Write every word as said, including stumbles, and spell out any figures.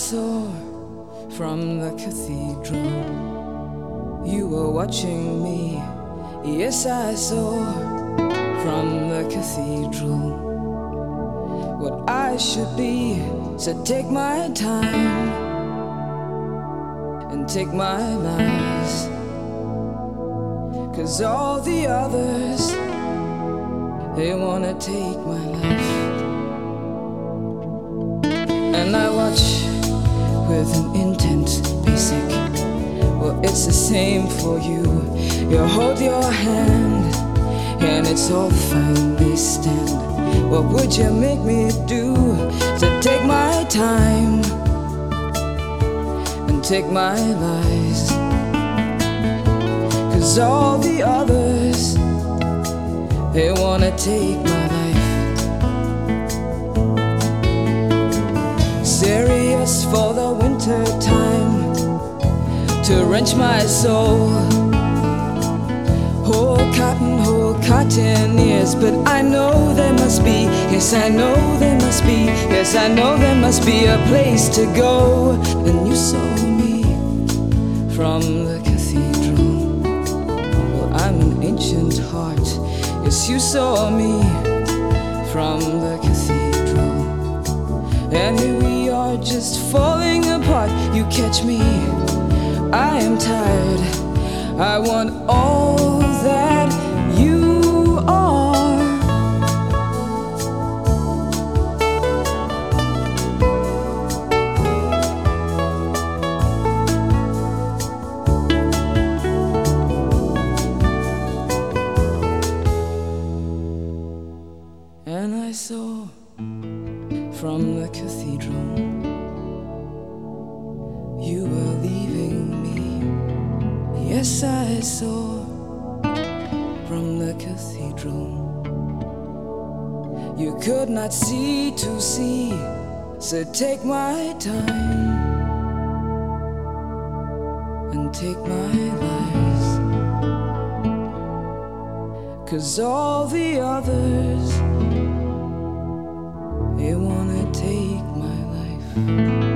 saw from the cathedral. You were watching me. Yes, I saw from the cathedral what I should be. So take my time and take my lies, 'cause all the others, they wanna take my life. And I watch with an intent basic. Well, it's the same for you. You hold your hand and it's all fine, they stand. What would you make me do? So take my time and take my lies, 'cause all the others, they wanna take my life. Serious for the winter time, to wrench my soul. Whole cotton, whole cotton ears. But I know there must be, yes I know there must be, yes I know there must be a place to go. And you saw me from the cathedral. Well, I'm an ancient heart. Yes, you saw me from the cathedral. And here we are just falling apart. You catch me, I am tired. I want all that you are. And I saw from the cathedral you were leaving me. Yes, I saw from the cathedral. You could not see to see, so take my time and take my lies, 'cause all the others, they wanna take my life.